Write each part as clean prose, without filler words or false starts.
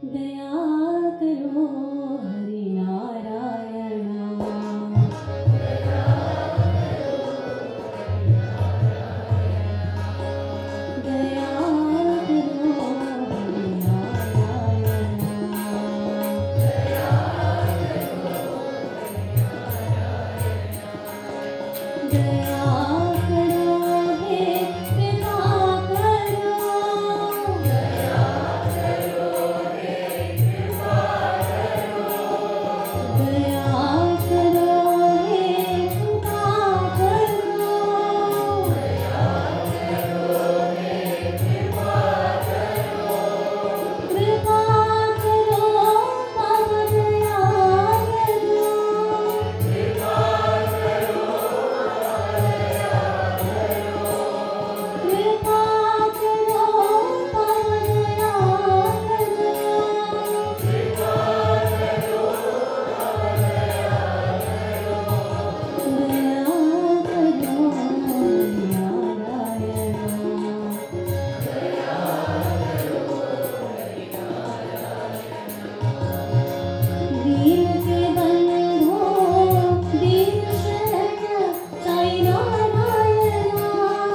दया करो हरि नारायणा। दया करो हरि नारायणा। दया करो हे कृपा करो। दया करो हे कृपा करो। कृपा करो तब दया करो। कृपा करो तब दया करो। दया करो नारायणा। दीन के बंधो दीन शरण साई नारायणा।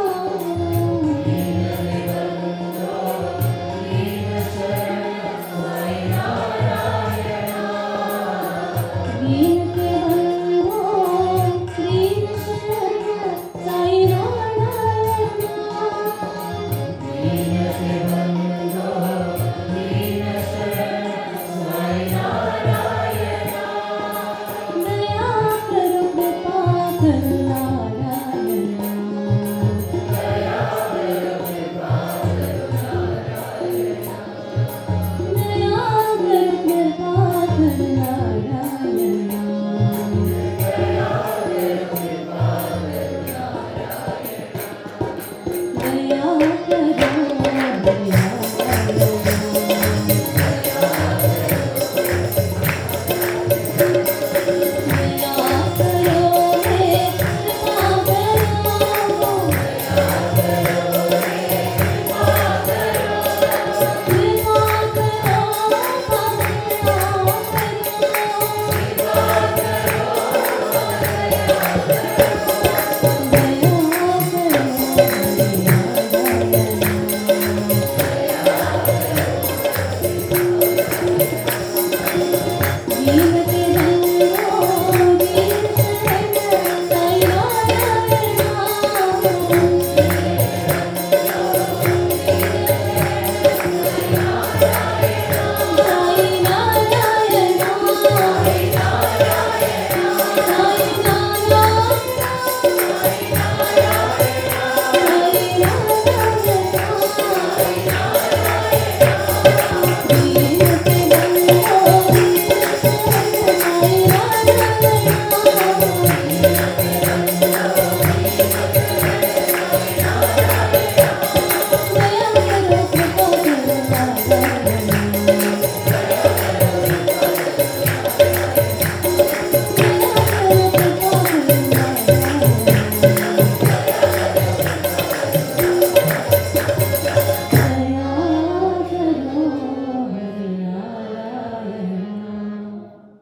दीन के बंधो दीन शरण साई नारायणा।